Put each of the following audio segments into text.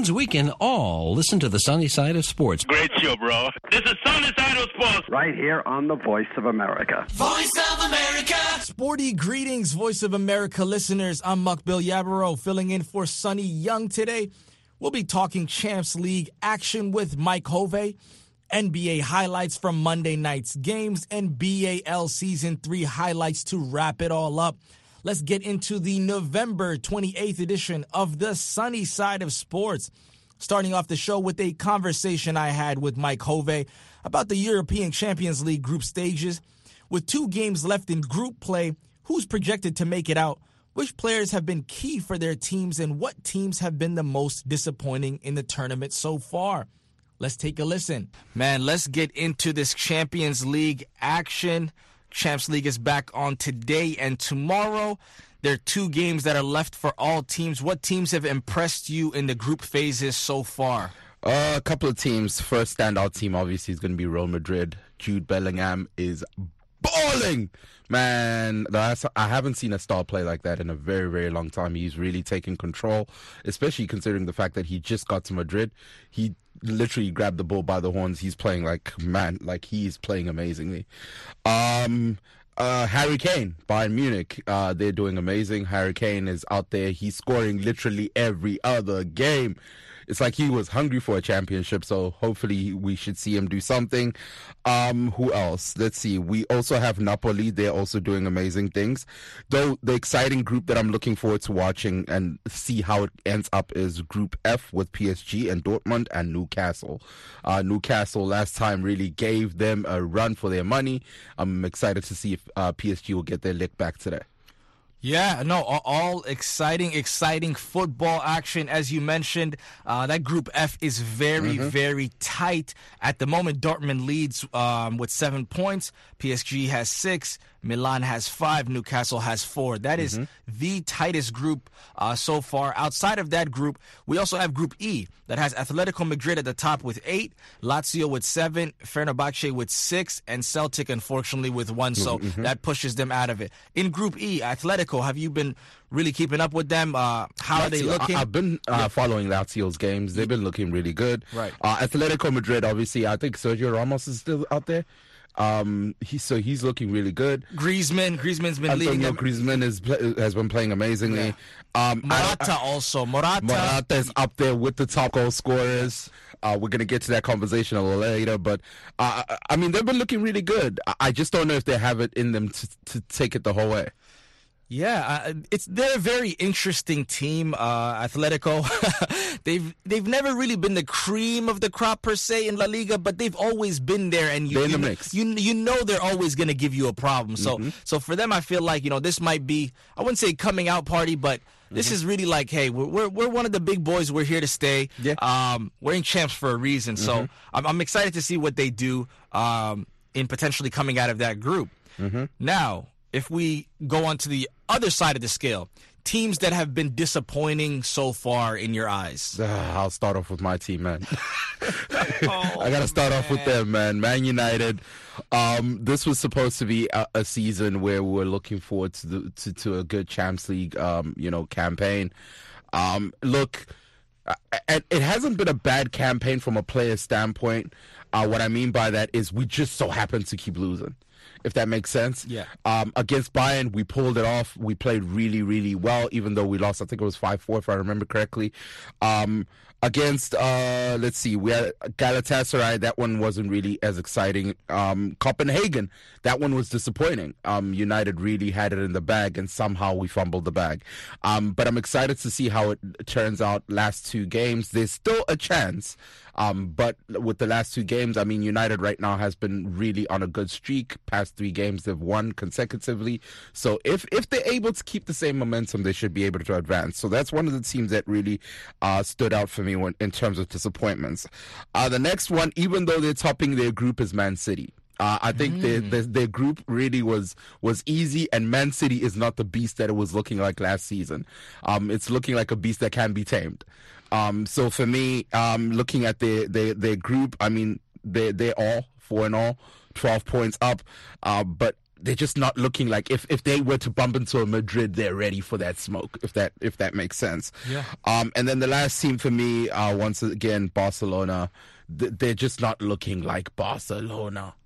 means we can all listen to the sunny side of sports. Great show, bro. This is Sunny Side of Sports. Right here on the Voice of America. Voice of America. Sporty greetings, Voice of America listeners. I'm Mukbil Yabaro, filling in for Sonny Young today. We'll be talking Champs League action with Mike Hovey, NBA highlights from Monday night's games, and BAL Season 3 highlights to wrap it all up. Let's get into the November 28th edition of the Sunny Side of Sports. Starting off the show with a conversation I had with Mike Hovey about the European Champions League group stages. With 2 games left in group play, who's projected to make it out, which players have been key for their teams, and what teams have been the most disappointing in the tournament so far. Let's take a listen. Man, let's get into this Champions League action. Champs League is back on today and tomorrow. There are 2 games that are left for all teams. What teams have impressed you in the group phases so far? A couple of teams. First standout team, obviously, is going to be Real Madrid. Jude Bellingham is balling. Man, I haven't seen a star play like that in a very, very long time. He's really taken control, especially considering the fact that he just got to Madrid. He literally grabbed the bull by the horns. He's playing he's playing amazingly. Harry Kane, Bayern Munich, they're doing amazing. Harry Kane is out there. He's scoring literally every other game. It's like he was hungry for a championship, so hopefully we should see him do something. Who else? Let's see. We also have Napoli. They're also doing amazing things. Though the exciting group that I'm looking forward to watching and see how it ends up is Group F with PSG and Dortmund and Newcastle. Newcastle last time really gave them a run for their money. I'm excited to see if PSG will get their lick back today. Yeah, no, all exciting football action. As you mentioned, that Group F is very, very tight. At the moment, Dortmund leads with 7 points. PSG has 6. Milan has 5. Newcastle has 4. That is the tightest group so far. Outside of that group, we also have Group E that has Atletico Madrid at the top with 8, Lazio with 7, Fenerbahce with 6, and Celtic, unfortunately, with 1. So that pushes them out of it. In Group E, Atletico, have you been really keeping up with them? How are they looking? I've been following Lazio's games. They've been looking really good. Right. Atletico Madrid, obviously, I think Sergio Ramos is still out there. He's looking really good. Griezmann's been leading them. Griezmann has been playing amazingly. Yeah. Morata is up there with the top goal scorers. We're gonna get to that conversation a little later, but I mean, they've been looking really good. I just don't know if they have it in them to take it the whole way. Yeah, they're a very interesting team, Atletico. they've never really been the cream of the crop per se in La Liga, but they've always been there, and they're in the mix. You know they're always going to give you a problem. So for them, I feel like this might be, I wouldn't say coming out party, but this is really like, hey, we're one of the big boys. We're here to stay. Yeah. We're in champs for a reason. So I'm excited to see what they do in potentially coming out of that group. Now, if we go on to the other side of the scale, teams that have been disappointing so far in your eyes. I'll start off with my team, man. I got to start off with them, man. Man United. This was supposed to be a season where we're looking forward to a good Champions League, campaign. Look, it hasn't been a bad campaign from a player standpoint. What I mean by that is we just so happen to keep losing, if that makes sense. Yeah. Against Bayern, we pulled it off. We played really, really well, even though we lost. I think it was 5-4, if I remember correctly. Against, let's see, we had Galatasaray. That one wasn't really as exciting. Copenhagen, that one was disappointing. United really had it in the bag, and somehow we fumbled the bag. But I'm excited to see how it turns out last 2 games. There's still a chance. But with the last 2 games, I mean, United right now has been really on a good streak. Past 3 games, they've won consecutively. So if they're able to keep the same momentum, they should be able to advance. So that's one of the teams that really stood out for me in terms of disappointments. The next one, even though they're topping their group, is Man City. I think their group really was easy, and Man City is not the beast that it was looking like last season. It's looking like a beast that can be tamed. So for me, looking at their group, I mean, they're all 4-all, 12 points up. But not looking like if they were to bump into a Madrid, they're ready for that smoke. If that makes sense. Yeah. And then the last team for me, once again, Barcelona. They're just not looking like Barcelona.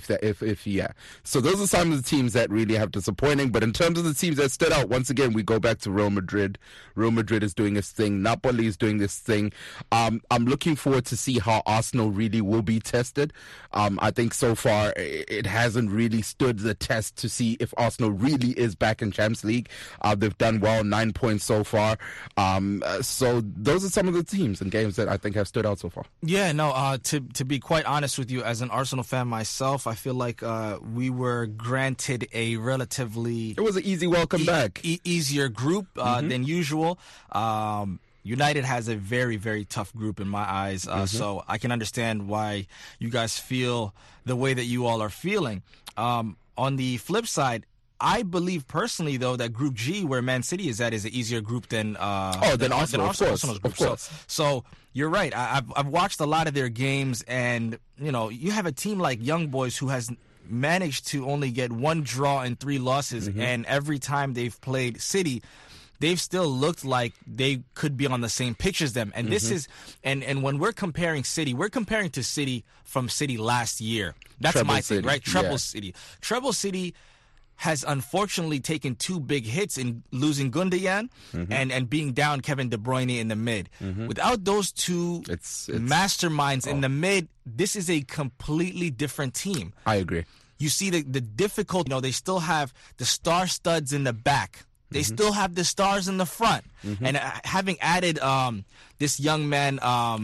So those are some of the teams that really have disappointing. But in terms of the teams that stood out, once again, we go back to Real Madrid. Real Madrid is doing this thing. Napoli is doing this thing. I'm looking forward to see how Arsenal really will be tested. I think so far it hasn't really stood the test to see if Arsenal really is back in Champions League. They've done well, 9 points so far. So those are some of the teams and games that I think have stood out so far. Yeah, no, to be quite honest with you, as an Arsenal fan myself, I feel like we were granted a relatively... It was an easy welcome back. Easier group than usual. United has a very, very tough group in my eyes, so I can understand why you guys feel the way that you all are feeling. On the flip side, I believe personally, though, that Group G, where Man City is at, is an easier group than Arsenal, of course. So you're right. I've watched a lot of their games, and you have a team like Young Boys who has managed to only get 1 draw and 3 losses, and every time they've played City, they've still looked like they could be on the same pitch as them. And this is, and when we're comparing City, we're comparing to City from City last year. That's Treble my City, thing, right? Treble City. Treble City has unfortunately taken 2 big hits in losing Gundogan and being down Kevin De Bruyne in the mid. Without those two masterminds in the mid, this is a completely different team. I agree. You see the difficulty. They still have the star studs in the back. They still have the stars in the front. And having added this young man,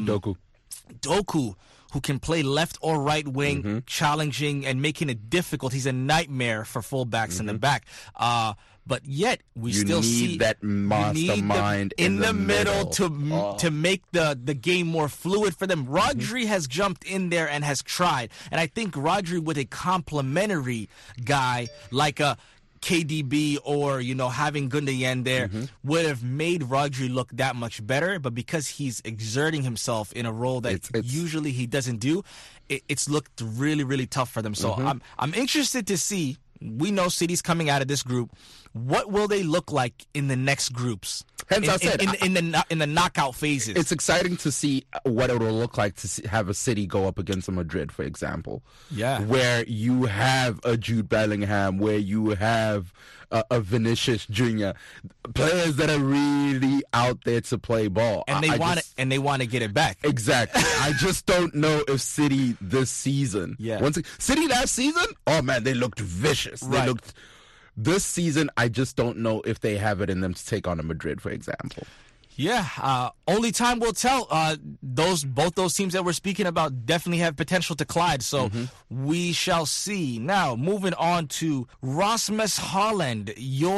Doku, who can play left or right wing, challenging and making it difficult. He's a nightmare for fullbacks in the back. But yet we still see that mastermind in the middle to make the game more fluid for them. Rodri has jumped in there and has tried. And I think Rodri with a complementary guy like a KDB or, having Gundogan there would have made Rodri look that much better. But because he's exerting himself in a role that usually he doesn't do, it's looked really, really tough for them. So I'm interested to see. We know City's coming out of this group. What will they look like in the next groups? Hence, I said in the knockout phases. It's exciting to see what it will look like to have a City go up against a Madrid, for example. Yeah, where you have a Jude Bellingham, where you have a Vinicius Jr., players that are really out there to play ball, and they want to get it back. Exactly. I just don't know if City this season. Yeah. City last season, oh man, they looked vicious. Right. They looked. This season, I just don't know if they have it in them to take on a Madrid, for example. Yeah, only time will tell. Both those teams that we're speaking about definitely have potential to collide, so we shall see. Now, moving on to Rasmus Haaland,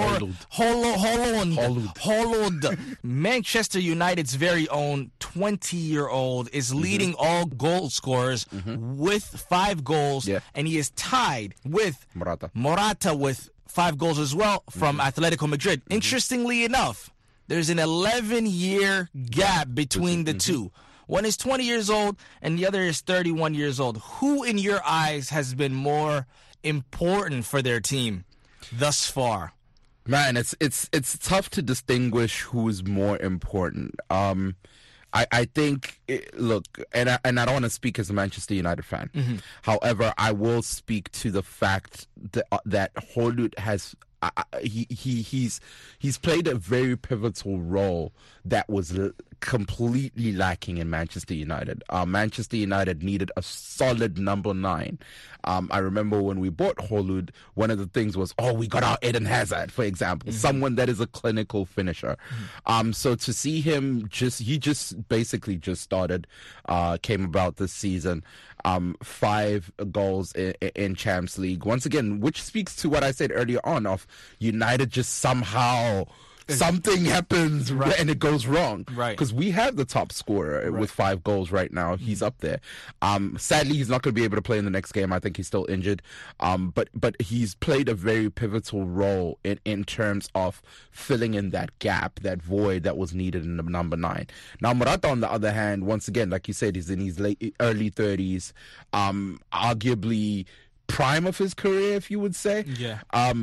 Holland. Manchester United's very own 20-year-old is leading all goal scorers with 5 goals, and he is tied with Morata with 5 goals as well from Atletico Madrid. Interestingly enough, there's an 11-year gap between the two. One is 20 years old and the other is 31 years old. Who in your eyes has been more important for their team thus far? Man, it's tough to distinguish who's more important. I think, look, and I don't want to speak as a Manchester United fan. However, I will speak to the fact that Hollywood has he's played a very pivotal role that was completely lacking in Manchester United. Manchester United needed a solid number 9. I remember when we bought Hollywood, one of the things was, we got our Eden Hazard, for example, someone that is a clinical finisher. So to see him he basically just started, came about this season. 5 goals in Champions League. Once again, which speaks to what I said earlier on of United just somehow something happens and it goes wrong. Right. Because we have the top scorer with 5 goals right now. He's up there. Sadly, he's not going to be able to play in the next game. I think he's still injured. But he's played a very pivotal role in terms of filling in that gap, that void that was needed in the number 9. Now, Morata, on the other hand, once again, like you said, he's in his early 30s. Arguably prime of his career, if you would say. Yeah.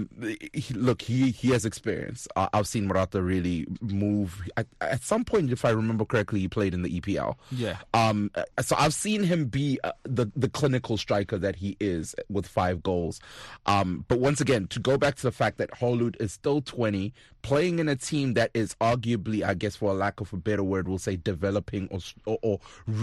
He has experience. I've seen Morata really move. At some point, if I remember correctly, he played in the EPL. Yeah. So I've seen him be the clinical striker that he is with 5 goals. But once again, to go back to the fact that Hollywood is still 20, playing in a team that is arguably, I guess for a lack of a better word, we'll say developing or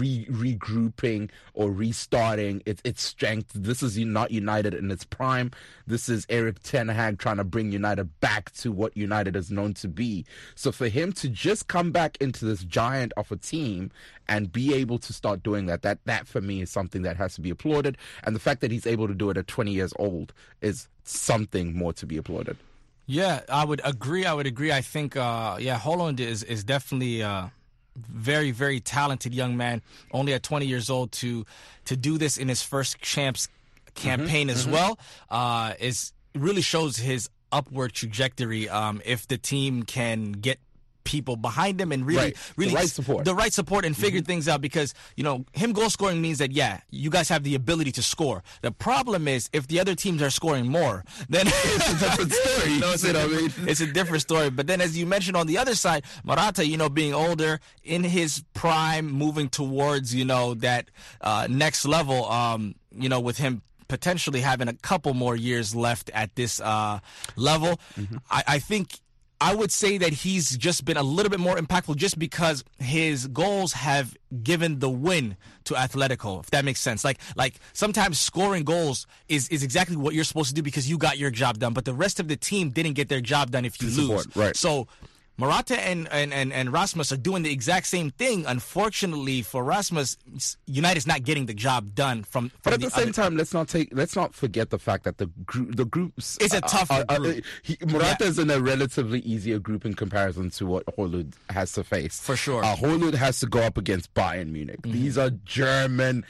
regrouping or restarting its strength. This is not United in its prime. This is Erik ten Hag trying to bring United back to what United is known to be. So for him to just come back into this giant of a team and be able to start doing that for me is something that has to be applauded. And the fact that he's able to do it at 20 years old is something more to be applauded. Yeah, I would agree. I think, Holland is definitely very, very talented young man, only at 20 years old to do this in his first champs campaign as well, is really shows his upward trajectory. If the team can get people behind him and really the right support and figure things out, because him goal scoring means that you guys have the ability to score. The problem is if the other teams are scoring more, then it's a different story. It's a different story. But then, as you mentioned on the other side, Morata, being older, in his prime, moving towards that next level, with him potentially having a couple more years left at this level, I think I would say that he's just been a little bit more impactful just because his goals have given the win to Atletico, if that makes sense. Like sometimes scoring goals is exactly what you're supposed to do because you got your job done, but the rest of the team didn't get their job done if you lose. Right. So Morata and Rasmus are doing the exact same thing. Unfortunately for Rasmus, United's not getting the job done from But at the same time, let's not forget the fact that the groups it's a tough group. Morata is in a relatively easier group in comparison to what Hollywood has to face. For sure. Hollywood has to go up against Bayern Munich. These are German.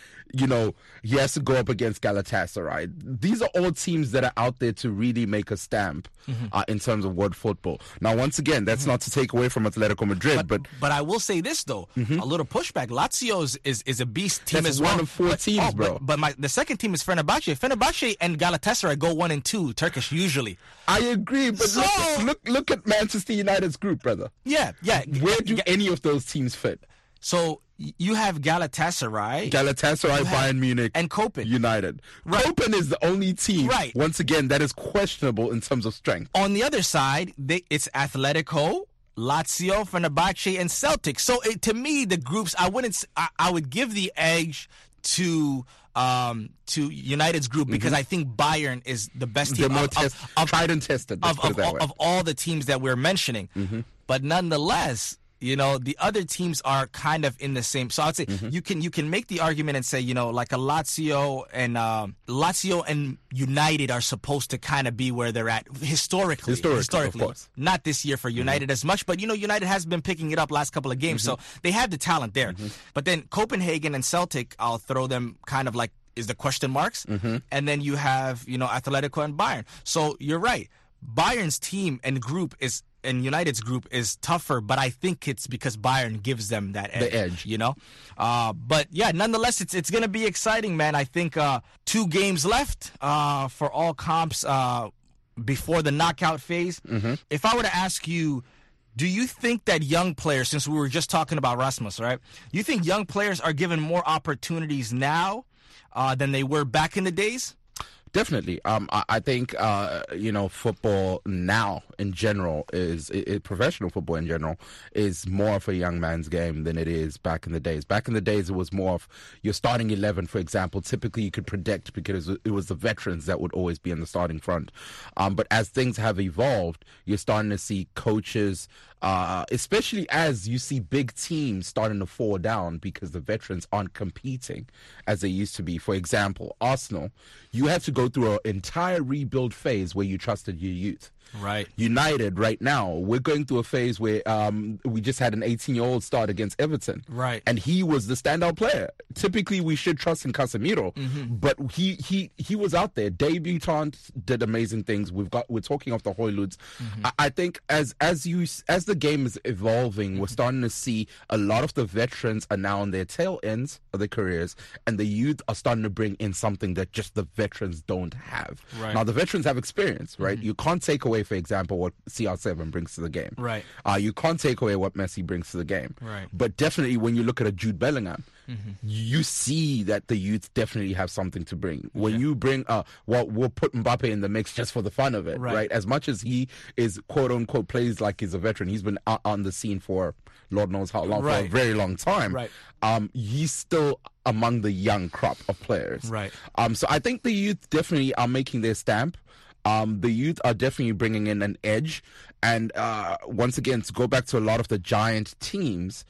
He has to go up against Galatasaray. These are all teams that are out there to really make a stamp in terms of world football. Now, once again, that's not to take away from Atletico Madrid, but I will say this though, a little pushback. Lazio is a beast team that's as well. One of 4 teams, bro. But the second team is Fenerbahce. Fenerbahce and Galatasaray go 1 and 2 Turkish usually. I agree, but look at Manchester United's group, brother. Yeah. Where do any of those teams fit? So you have Galatasaray, Bayern Munich, and Kopen. United. Right. Kopen is the only team, once again, that is questionable in terms of strength. On the other side, it's Atletico, Lazio, Fenerbahce, and Celtic. So to me, the groups, I would give the edge to United's group because I think Bayern is the best team. They're more tried and tested. Of all the teams that we're mentioning. But nonetheless, the other teams are kind of in the same. So I'd say you can make the argument and say, like a Lazio and United are supposed to kind of be where they're at historically. Of course. Not this year for United as much, but United has been picking it up last couple of games, so they have the talent there. But then Copenhagen and Celtic, I'll throw them kind of like is the question marks, and then you have Atletico and Bayern. So you're right. Bayern's team and group and United's group is tougher, but I think it's because Bayern gives them that edge. But yeah, nonetheless, it's going to be exciting, man. I think 2 games left for all comps before the knockout phase. If I were to ask you, do you think that young players, since we were just talking about Rasmus, right? You think young players are given more opportunities now than they were back in the days? Definitely. I think, football now in general professional football in general is more of a young man's game than it is back in the days. Back in the days, it was more of your starting 11, for example. Typically, you could predict because it was the veterans that would always be in the starting front. But as things have evolved, you're starting to see coaches, especially as you see big teams starting to fall down because the veterans aren't competing as they used to be. For example, Arsenal, you had to go through an entire rebuild phase where you trusted your youth. Right. United right now, we're going through a phase where we just had an 18-year-old start against Everton. Right. And he was the standout player. Typically, we should trust in Casemiro, but he was out there. Debutant, did amazing things. We're talking of the Højlunds. I think as the game is evolving, we're starting to see a lot of the veterans are now on their tail ends of their careers, and the youth are starting to bring in something that just the veterans don't have. Right. Now, the veterans have experience, right? You can't take away, for example, what CR7 brings to the game. Right. You can't take away what Messi brings to the game. Right. But definitely, when you look at a Jude Bellingham, you see that the youth definitely have something to bring. When you bring, we'll put Mbappe in the mix just for the fun of it, right? As much as he is, quote unquote, plays like he's a veteran, he's been on the scene for Lord knows how long, for a very long time. Right. He's still among the young crop of players. Right. So I think the youth definitely are making their stamp. The youth are definitely bringing in an edge. And once again, to go back to a lot of the giant teams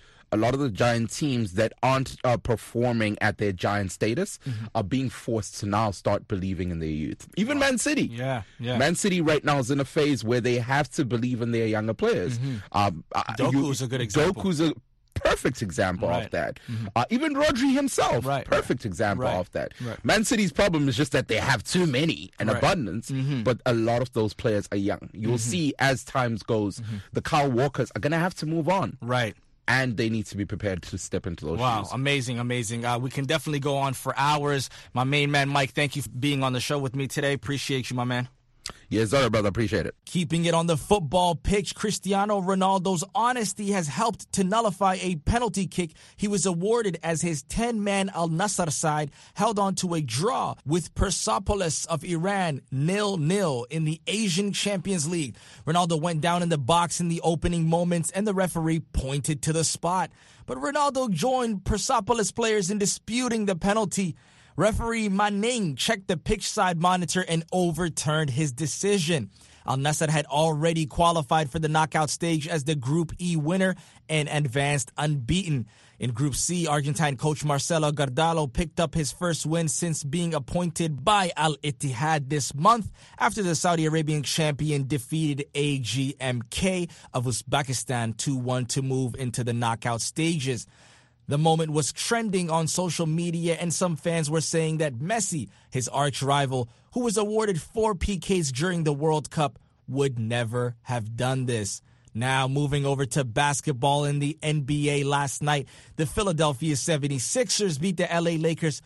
that aren't performing at their giant status are being forced to now start believing in their youth. Even Man City. Yeah. Man City right now is in a phase where they have to believe in their younger players. Doku's a good example. Doku's a perfect example of that. Even Rodri himself, perfect example of that. Right. Man City's problem is just that they have too many in abundance, but a lot of those players are young. You'll see as time goes, the Kyle Walkers are going to have to move on. Right. And they need to be prepared to step into those shoes. Wow, amazing. We can definitely go on for hours. My main man, Mike, thank you for being on the show with me today. Appreciate you, my man. Yes, sir, brother. Appreciate it. Keeping it on the football pitch, Cristiano Ronaldo's honesty has helped to nullify a penalty kick he was awarded as his 10-man Al Nassr side held on to a draw with Persepolis of Iran 0-0 in the Asian Champions League. Ronaldo went down in the box in the opening moments and the referee pointed to the spot. But Ronaldo joined Persepolis players in disputing the penalty. Referee Manning checked the pitch side monitor and overturned his decision. Al Nassr had already qualified for the knockout stage as the Group E winner and advanced unbeaten. In Group C, Argentine coach Marcelo Gardalo picked up his first win since being appointed by Al Ittihad this month after the Saudi Arabian champion defeated AGMK of Uzbekistan 2-1 to move into the knockout stages. The moment was trending on social media, and some fans were saying that Messi, his arch rival, who was awarded 4 PKs during the World Cup, would never have done this. Now, moving over to basketball in the NBA last night, the Philadelphia 76ers beat the LA Lakers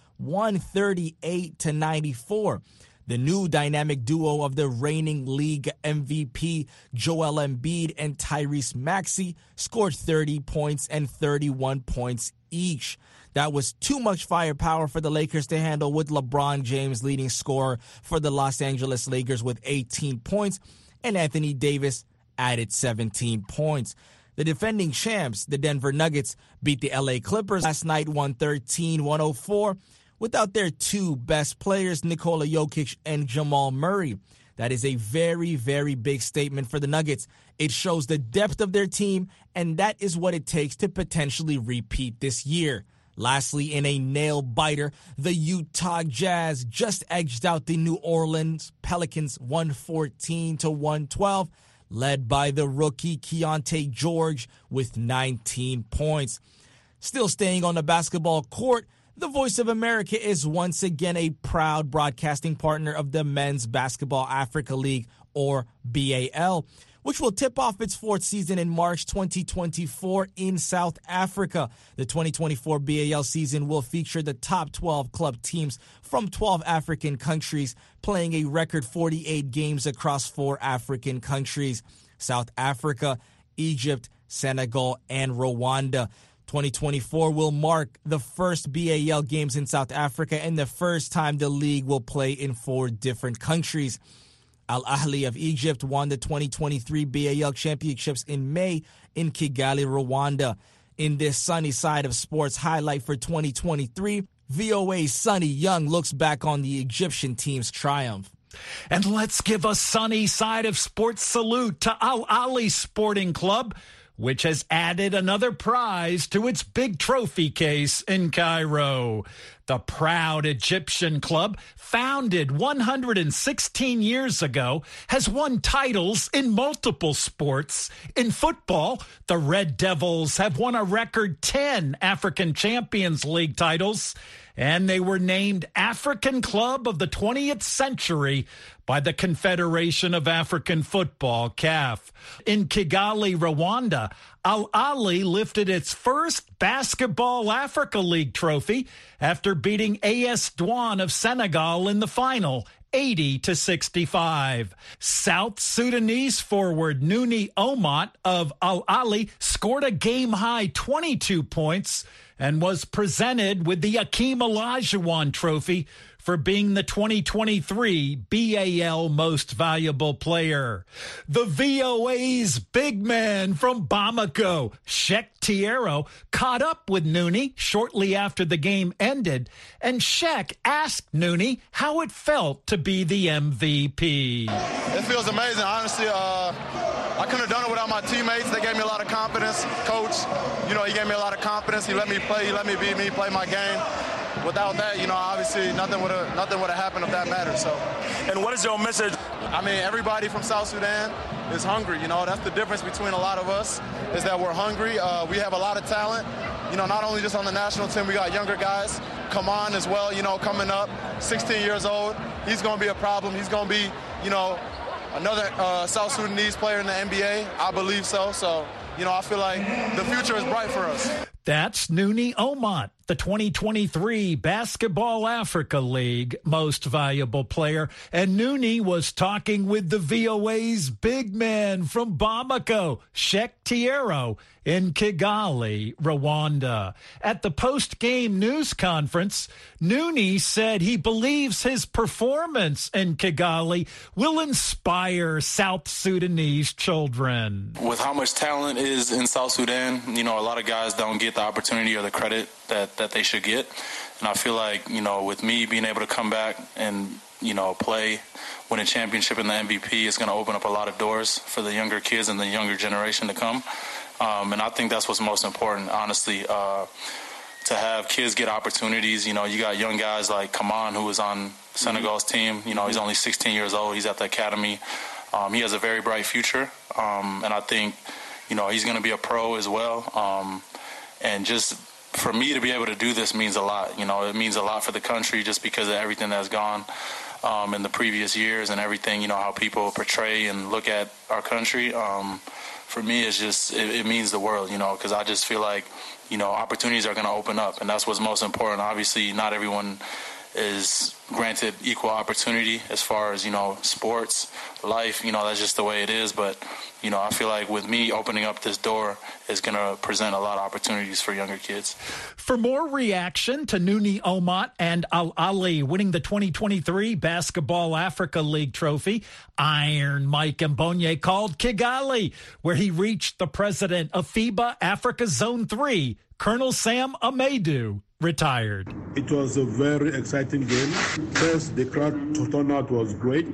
138-94. The new dynamic duo of the reigning league MVP Joel Embiid and Tyrese Maxey scored 30 points and 31 points each. That was too much firepower for the Lakers to handle, with LeBron James leading scorer for the Los Angeles Lakers with 18 points, and Anthony Davis added 17 points. The defending champs, the Denver Nuggets, beat the LA Clippers last night 113-104. Without their two best players, Nikola Jokic and Jamal Murray. That is a very, very big statement for the Nuggets. It shows the depth of their team, and that is what it takes to potentially repeat this year. Lastly, in a nail-biter, the Utah Jazz just edged out the New Orleans Pelicans 114-112, led by the rookie Keontae George with 19 points. Still staying on the basketball court, the Voice of America is once again a proud broadcasting partner of the Men's Basketball Africa League, or BAL, which will tip off its 4th season in March 2024 in South Africa. The 2024 BAL season will feature the top 12 club teams from 12 African countries, playing a record 48 games across 4 African countries: South Africa, Egypt, Senegal, and Rwanda. 2024 will mark the first BAL games in South Africa and the first time the league will play in 4 different countries. Al Ahly of Egypt won the 2023 BAL championships in May in Kigali, Rwanda. In this sunny side of sports highlight for 2023, VOA's Sonny Young looks back on the Egyptian team's triumph. And let's give a sunny side of sports salute to Al Ahly Sporting Club, which has added another prize to its big trophy case in Cairo. The proud Egyptian club, founded 116 years ago, has won titles in multiple sports. In football, the Red Devils have won a record 10 African Champions League titles, and they were named African Club of the 20th Century by the Confederation of African Football, CAF. In Kigali, Rwanda, Al Ahly lifted its first Basketball Africa League trophy after beating AS Douane of Senegal in the final, 80-65. South Sudanese forward Nouni Omot of Al Ahly scored a game-high 22 points and was presented with the Akeem Olajuwon Trophy for being the 2023 BAL Most Valuable Player. The VOA's big man from Bamako, Sheck Tiero, caught up with Nouni shortly after the game ended, and Sheck asked Nouni how it felt to be the MVP. It feels amazing. Honestly, I couldn't have done it without my teammates. They gave me a lot of confidence. Coach, he gave me a lot of confidence. He let me play. He let me be me, play my game. Without that, obviously nothing would have happened if that mattered. So, And what is your message? I mean, everybody from South Sudan is hungry. That's the difference between a lot of us, is that we're hungry. We have a lot of talent. Not only just on the national team, we got younger guys. Kaman as well, coming up, 16 years old. He's going to be a problem. He's going to be, another South Sudanese player in the NBA. I believe so. So, I feel like the future is bright for us. That's Nouni Omot, the 2023 Basketball Africa League Most Valuable Player. And Nouni was talking with the VOA's big man from Bamako, Sheck Tiero, in Kigali, Rwanda. At the post-game news conference, Nouni said he believes his performance in Kigali will inspire South Sudanese children. With how much talent is in South Sudan, a lot of guys don't get the opportunity or the credit that they should get. And I feel like, with me being able to come back and, play, win a championship in the MVP, it's going to open up a lot of doors for the younger kids and the younger generation to come. And I think that's what's most important, honestly, to have kids get opportunities. You got young guys like Kaman, who was on Senegal's team. He's only 16 years old. He's at the academy. He has a very bright future. And I think, he's going to be a pro as well. And just for me to be able to do this means a lot. It means a lot for the country just because of everything that's gone in the previous years and everything, how people portray and look at our country. For me, it's just, it means the world, because I just feel like, opportunities are going to open up, and that's what's most important. Obviously, not everyone is granted equal opportunity as far as, sports, life, that's just the way it is. But, I feel like with me opening up this door is going to present a lot of opportunities for younger kids. For more reaction to Nouni Omot and Al Ahly winning the 2023 Basketball Africa League trophy, Iron Mike Mbonye called Kigali, where he reached the president of FIBA Africa Zone 3, Colonel Sam Amedu, retired. It was a very exciting game. First, the crowd turnout was great.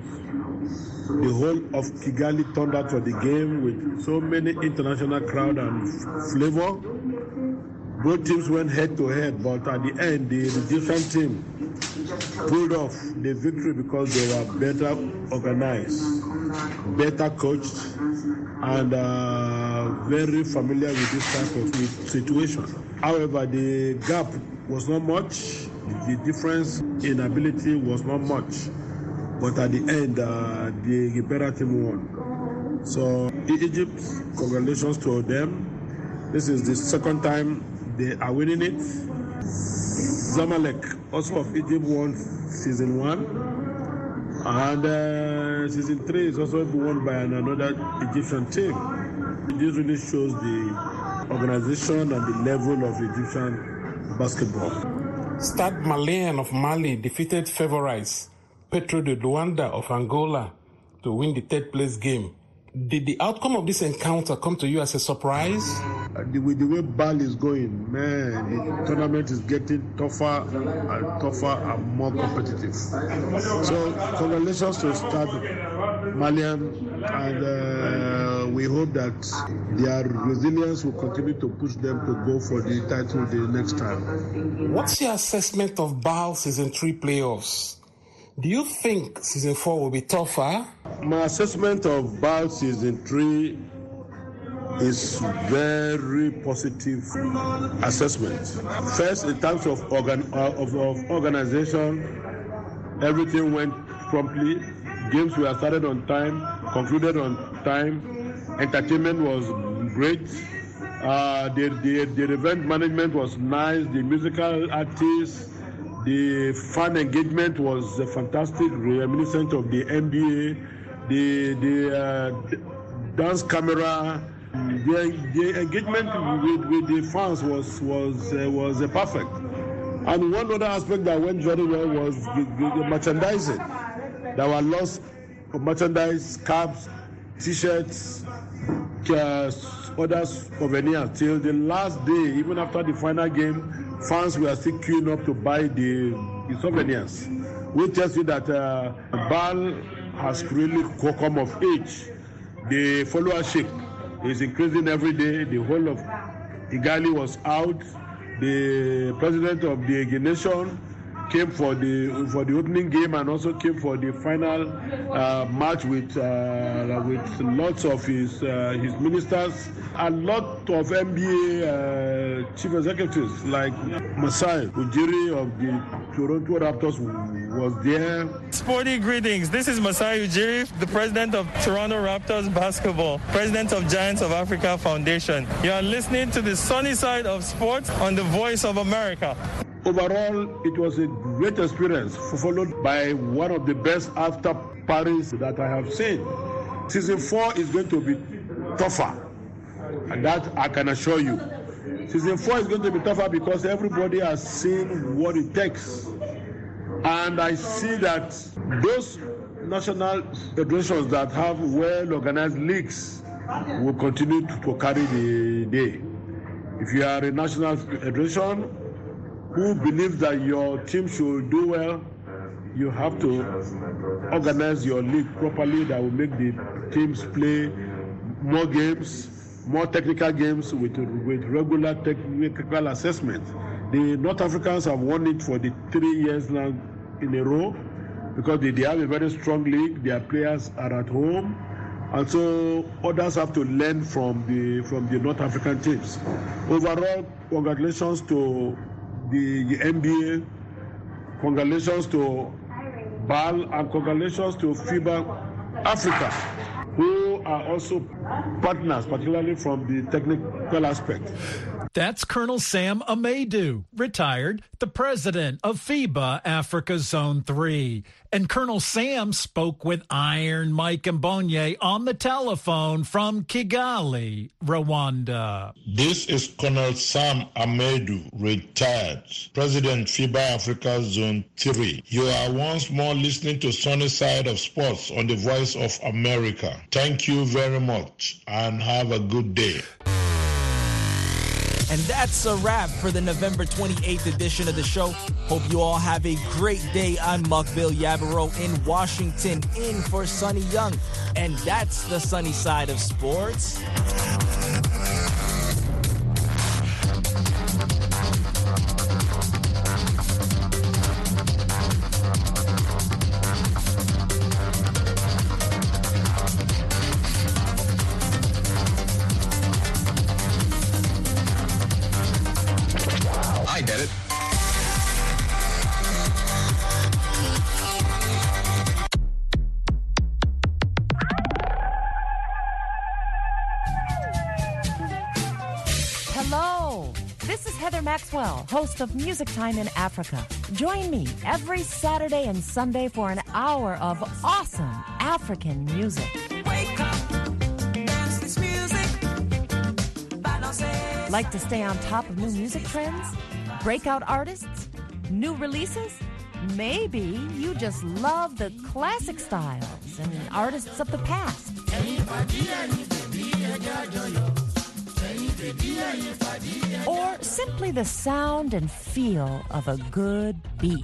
The whole of Kigali turned out for the game with so many international crowd and flavor. Both teams went head-to-head, but at the end, the Egyptian team pulled off the victory because they were better organized, better coached, and very familiar with this type of situation. However, the gap was not much. The difference in ability was not much. But at the end, the better team won. So Egypt, congratulations to them. This is the second time they are winning it. Zamalek, also of Egypt, won season 1. And season 3 is also won by another Egyptian team. This really shows the organization and the level of Egyptian basketball. Stade Malien of Mali defeated favorites Petro de Luanda of Angola to win the third-place game. Did the outcome of this encounter come to you as a surprise? With the way BAL is going, man, the tournament is getting tougher and tougher and more competitive. So, congratulations to Stade Malien, and we hope that their resilience will continue to push them to go for the title the next time. What's your assessment of BAL Season 3 playoffs? Do you think Season 4 will be tougher? My assessment of BAL Season 3 is very positive assessment. First, in terms of organization, everything went promptly. Games were started on time, concluded on time. Entertainment was great. The event management was nice. The musical artists, the fan engagement was fantastic, reminiscent of the NBA. The dance camera, the engagement with the fans was perfect. And one other aspect that went very well was the merchandising. There were lots of merchandise, caps, T-shirts, other souvenirs. Till the last day, even after the final game, fans were still queuing up to buy the souvenirs. Which tells you that BAL has really come of age. The followership is increasing every day. The whole of Kigali was out. The president of the nation came for the opening game and also came for the final match with lots of his ministers. A lot of NBA chief executives like Masai Ujiri of the Toronto Raptors was there. Sporty greetings. This is Masai Ujiri, the president of Toronto Raptors basketball, president of Giants of Africa Foundation. You are listening to the sunny side of sports on the Voice of America. Overall, it was a great experience, followed by one of the best after parties that I have seen. Season 4 is going to be tougher, and that I can assure you. Season 4 is going to be tougher because everybody has seen what it takes. And I see that those national federations that have well-organized leagues will continue to carry the day. If you are a national federation who believes that your team should do well, you have to organize your league properly that will make the teams play more games, more technical games with regular technical assessment. The North Africans have won it for the 3 years now in a row because they have a very strong league. Their players are at home, and so others have to learn from the North African teams. Overall, congratulations to the NBA, congratulations to BAL, and congratulations to FIBA Africa, who are also partners, particularly from the technical aspect. That's Colonel Sam Amadou, retired, the president of FIBA Africa Zone 3. And Colonel Sam spoke with Iron Mike Mbonye on the telephone from Kigali, Rwanda. This is Colonel Sam Amadou, retired, president FIBA Africa Zone 3. You are once more listening to Sunny Side of Sports on the Voice of America. Thank you very much and have a good day. And that's a wrap for the November 28th edition of the show. Hope you all have a great day. I'm Mukbil Yabaro in Washington, in for Sonny Young. And that's the sunny side of sports. I did it. Hello, this is Heather Maxwell, host of Music Time in Africa. Join me every Saturday and Sunday for an hour of awesome African music. Wake up, dance this music. Like to stay on top of new music trends? Breakout artists? New releases? Maybe you just love the classic styles and artists of the past. Or simply the sound and feel of a good beat.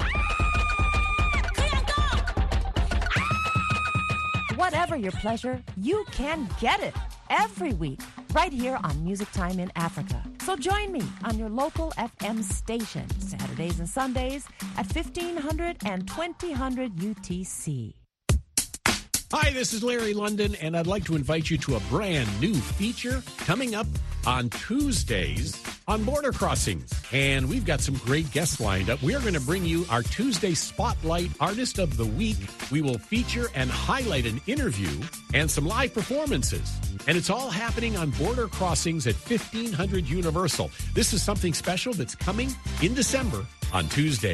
Whatever your pleasure, you can get it every week, right here on Music Time in Africa. So join me on your local FM station, Saturdays and Sundays at 1500 and 2000 UTC. Hi, this is Larry London, and I'd like to invite you to a brand new feature coming up on Tuesdays on Border Crossings. And we've got some great guests lined up. We are going to bring you our Tuesday Spotlight Artist of the Week. We will feature and highlight an interview and some live performances. And it's all happening on Border Crossings at 1500 Universal. This is something special that's coming in December on Tuesday.